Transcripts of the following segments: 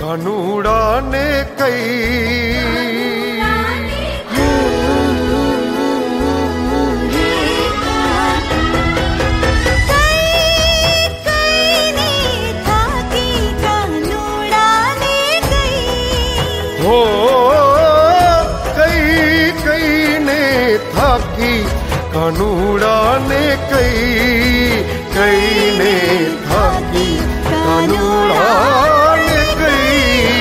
कानूड़ा ने कई हो कई कई ने थाकी कानूड़ा ने कई कई ने थाकी कानूड़ा ने कई।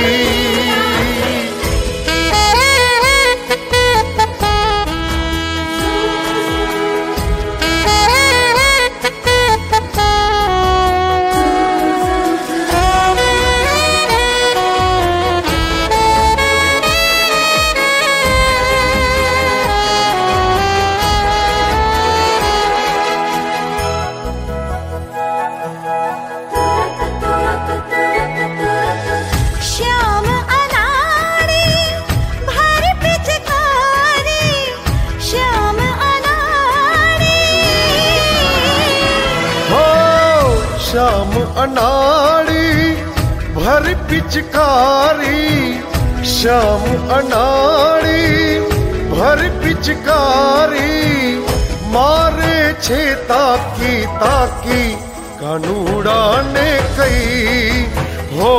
श्याम अनाड़ी भर पिचकारी श्याम अनाड़ी भर पिचकारी मारे छे ताकी ताकी कानूड़ा ने कई हो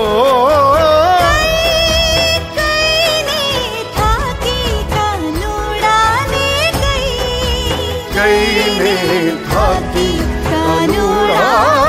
कई ने थाकी कानूड़ा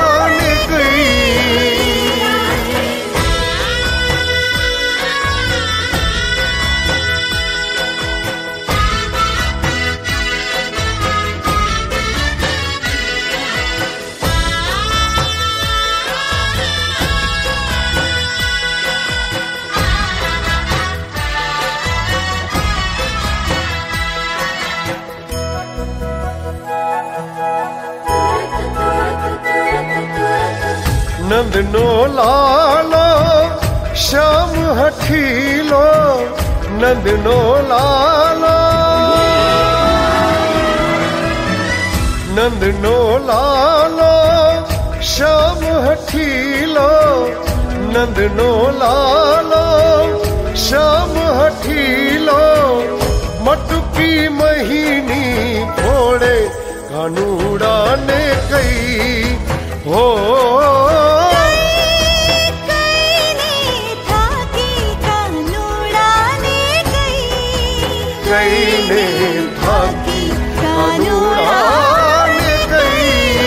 नंदनो लालो श्याम हठीलो नंदनो लालो नंदनो लालो श्याम हठीलो नंदनो लालो श्याम हठीलो मटकी महीनी फोड़े कानूड़ा ने कई हो कई ने थाकी कानूड़ा ने कई।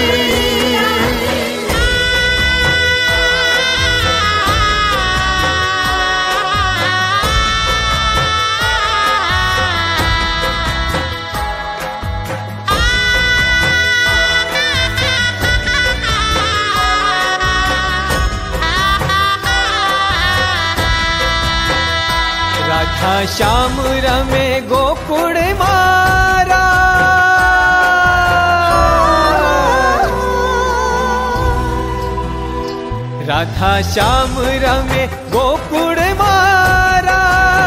राधा श्याम रमे गोकुड़ मारा राधा श्याम रमे गोकुड़ मारा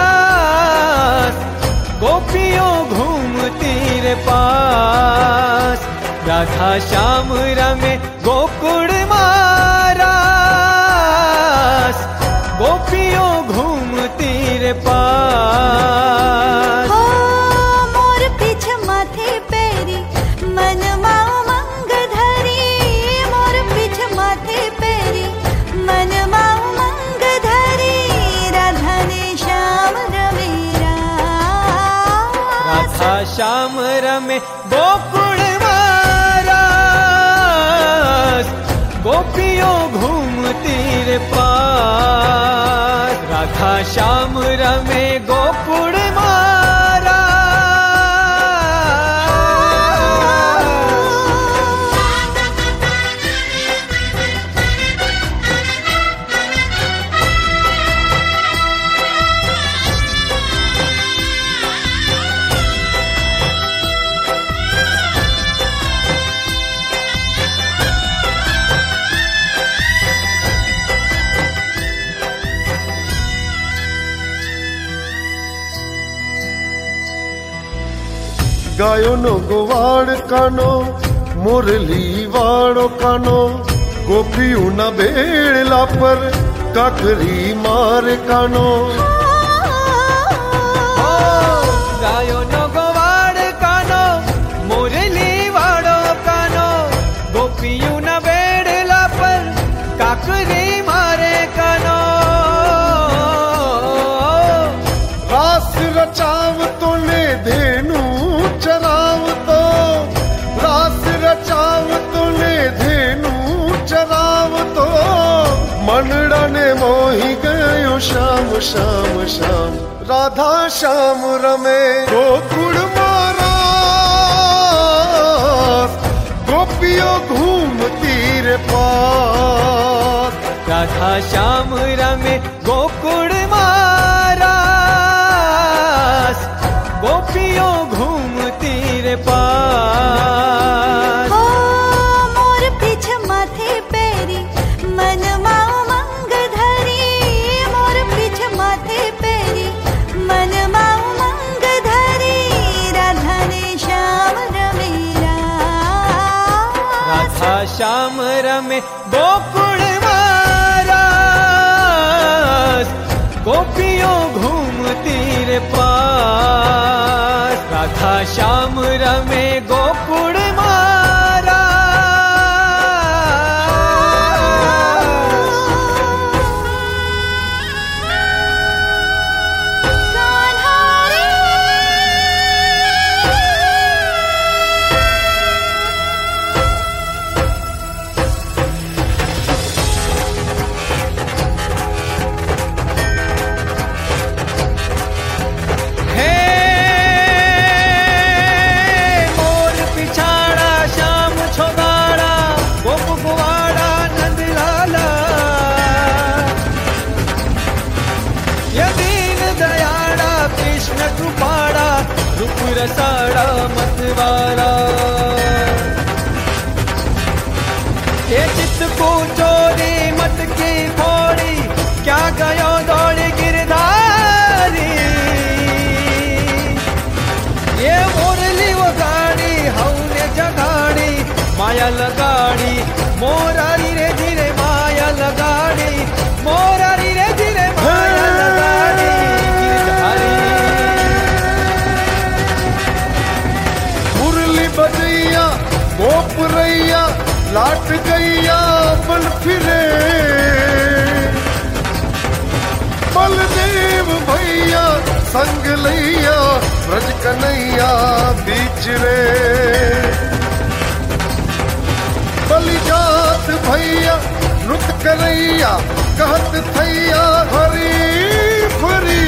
गोपियों घूमती रे पास राधा श्याम रमे गोकुड़ मारा गोपियों घूमती रे पास हो मोर पीछ माथे पेरी मन माओ मंग धरी मोर पीछ माथे पेरी मन माओ मंग धरी राधा ने श्याम रमेरा राधा श्याम रमे गोकुड़ मारा गोपियों घूमती रे पास राधा श्याम रमे गोकुड़ मारा गायोनो गोवाड़ कानो मुरली वाड़ो कानो गोपियों ना बेड़ला पर काकरी मार कानो गायो नो गोवाड़ कानो मुरली वाड़ो कानो गोपियों न बेड़ला पर काकरी मारे कानो रास रचाव तो ने धेनु चराव तो रास रचाव तो ने धेनु चराव तो मनड़ा ने मोही गयो श्याम श्याम श्याम राधा श्याम रमे गोकुल मारा गोपियों घूमती रे पास राधा श्याम रमे गोकुल मारा गोपियों घूमती रे पास मोर पीछ माथे पेरी मन माओ मंग धरी मोर पीछ माथे पेरी मन माओ मंग धरी राधा ने श्याम रमे राधा श्याम रमे गोकुल मारा गोपियों घूमती रे पास राधा श्याम रमे गोकुल मारा रसाड़ा मतवारा ये चित्त को चोरी मत की फोड़ी क्या गयो दौड़ी गिरधारी ये मोरली वो गाड़ी हौने जगाड़ी माया लगाड़ी मोरारी रे धीरे माया लगाड़ी मोरारी रे धीरे माया लगाड़ी गिरधारी बजैया गोप रैया लाट गैया बल फिरे बलदेव भैया संग लैया ब्रज कन्हैया बीच रे बलिजात भैया नृत करैया कहत थैया हरी फरी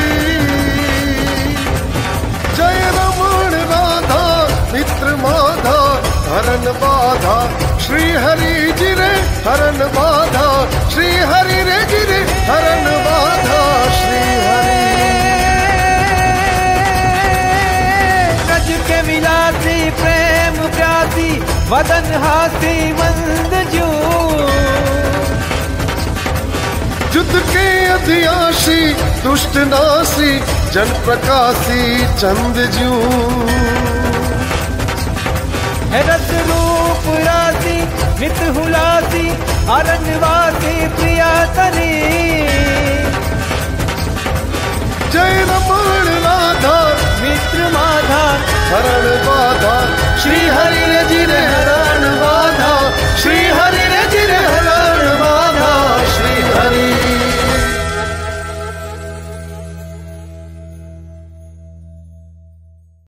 जय रमण राधा मित्र माधा हरन बाधा श्री हरि जिरे हरन बाधा श्री हरि रे जिरे हरन बाधा श्री हरि गज के मिलाती प्रेम प्यासी वदन हासी मंद जू युद्ध के अधियासी दुष्ट नासी जन प्रकाशी चंद जू है रस रूप रासी नित हुलासी अरण्यवासी प्रिया तरी जय रमण राधा मित्र माधा हरण बाधा